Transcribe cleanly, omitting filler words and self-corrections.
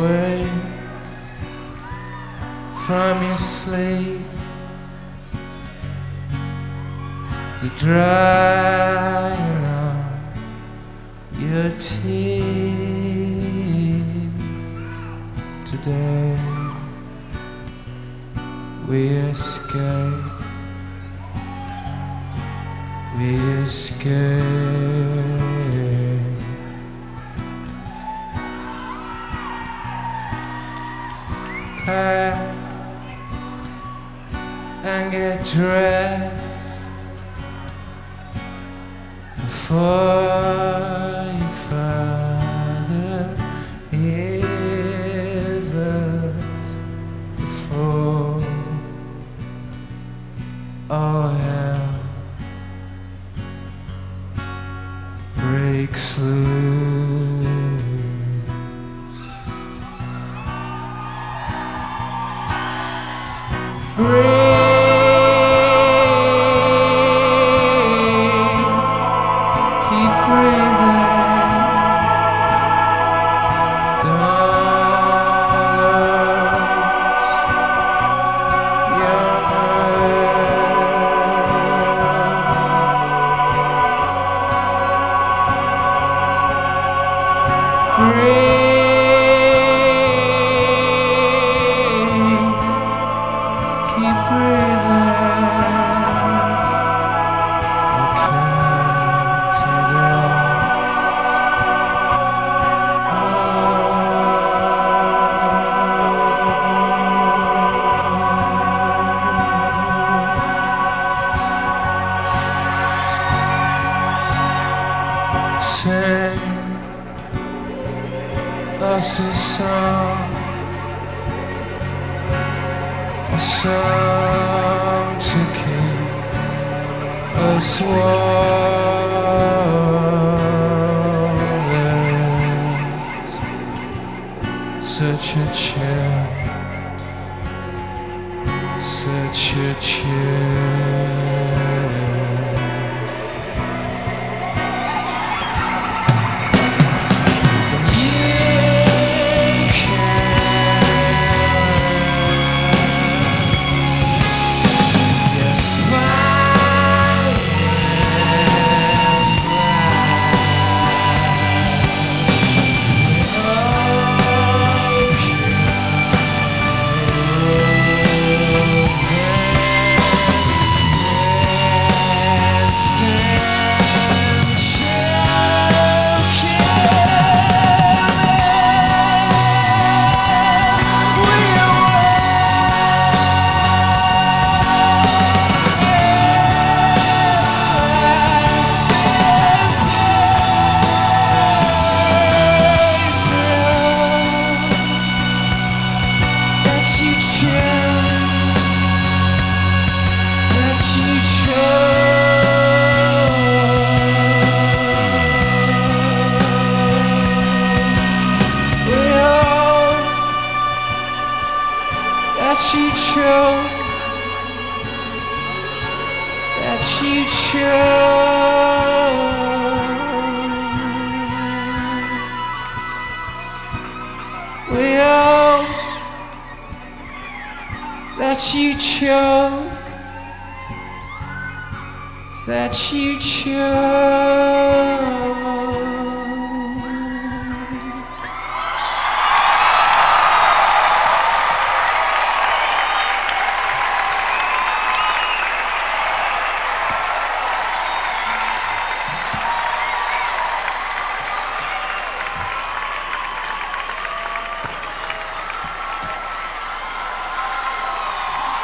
wake from your sleep, the drying of your tears. Today we escape, we escape. Pack and get dressed before your father hears us, before all hell breaks loose. Keep breathing. Don't lose your nerve. Breathe. Keep breathing. Sing us a song to keep us warm. Such a chill, such a chill. That you choke, that you choke. We hope that you choke, that you choke.